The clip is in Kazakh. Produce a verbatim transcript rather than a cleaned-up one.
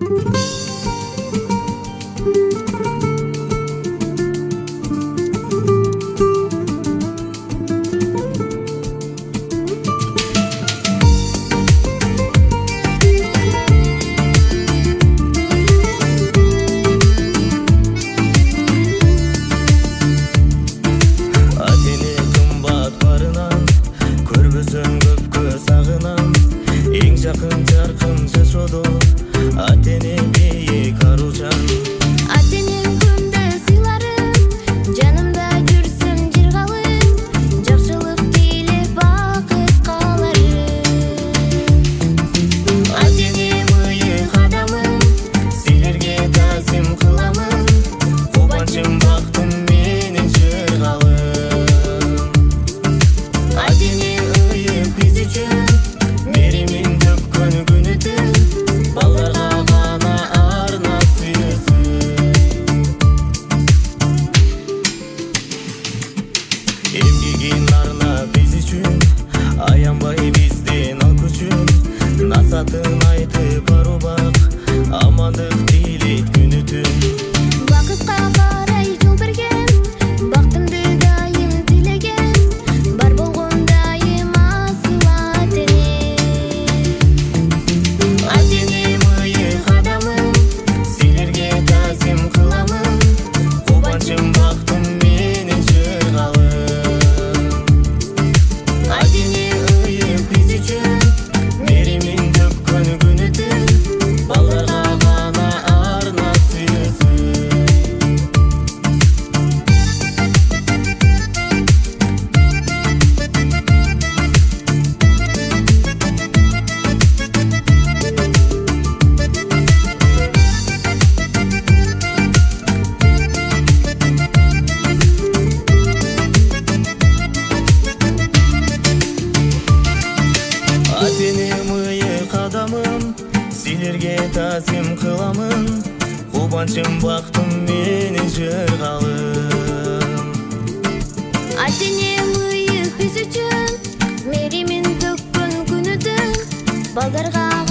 Жақын жарқын жашоодо ата-эне бийик арулжан. Ата-энем күндө сыйларым, жанымда жүрсүн жыргалым, жакшылык тилеп бакыт кааларым. Ата-энем ыйык адамым, силерге таасим кыламын, кубанычым бактым менин жыргалым. Ата-эне ыйык биз үчүн меримин төккөн күнүтүн, балдарга гана арнап сүйөсүн. Эмгегин арнап биз үчүн, аянбай бизден ал күчүн, насатын айтып арубак, амандык тилейт күнүтүн. Бакытка карай жол берген, бактымды дайым тилеген, бар болгон дайым асыл ата-эне. Ата-энем ыйык адамым, силерге таасим кыламын, кубанычым бактым менин жыргалым. Ата-эне ыйык биз үчүн, меримин төккөн күнүтүн, балдарга гана арнап сүйөсүн. Ата-энем ыйык адамым, силерге таасим кыламын, кубанычым бактым менин жыргалым. Ата-энем ыйык биз үчүн, меримин төккөн күнүдөн, балдарга